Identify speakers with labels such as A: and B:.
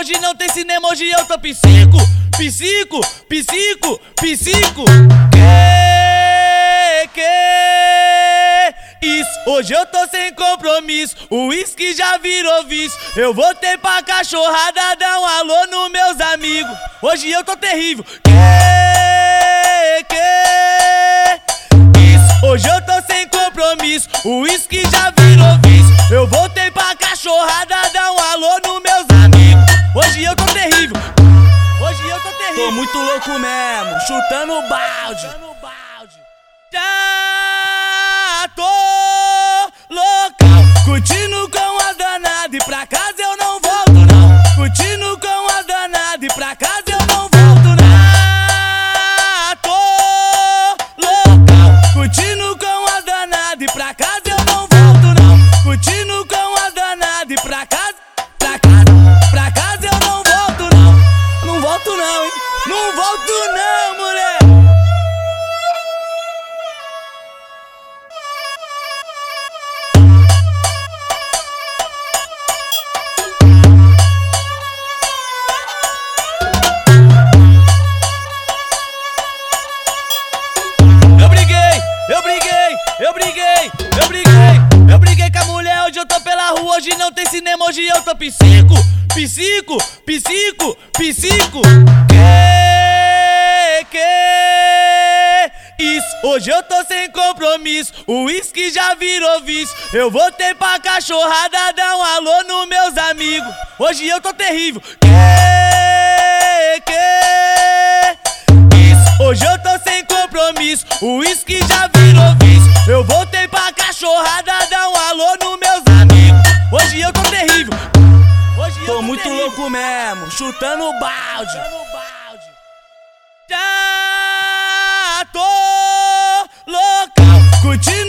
A: hoje não tem cinema, hoje eu tô psico. Psico, psico, psico. Isso, hoje eu tô sem compromisso. O uísque já virou vício. Eu voltei pra cachorrada dar um alô nos meus amigos. Hoje eu tô terrível. Isso, hoje eu tô sem compromisso. O uísque já virou vício. Eu voltei pra cachorrada dar um alô nos meus amigos. Hoje eu tô terrível. Hoje eu tô terrível.
B: Tô muito louco mesmo, chutando balde.
A: Já tô loucão, curtindo com as danadas. E pra casa eu não volto não. Curtindo com as danadas. E pra casa eu não volto não. Já tô loucão, curtindo com as danadas. E pra casa eu não volto não. Curtindo com as danadas. E pra casa eu não volto não. Não volto não, hein? Não volto não, mulher. Eu briguei com a mulher, hoje eu tô pela rua, hoje não tem cinema, hoje eu tô psico. Psico, psico, psico. Isso, hoje eu tô sem compromisso. O uísque já virou vício. Eu voltei pra cachorrada dar um alô nos meus amigos. Hoje eu tô terrível. Isso, hoje eu tô sem compromisso. O uísque já virou vício. Eu voltei pra cachorrada dar um alô nos meus amigos. Hoje eu tô terrível.
B: Tô muito louco mesmo, chutando balde.
A: Já tô loucão, curtindo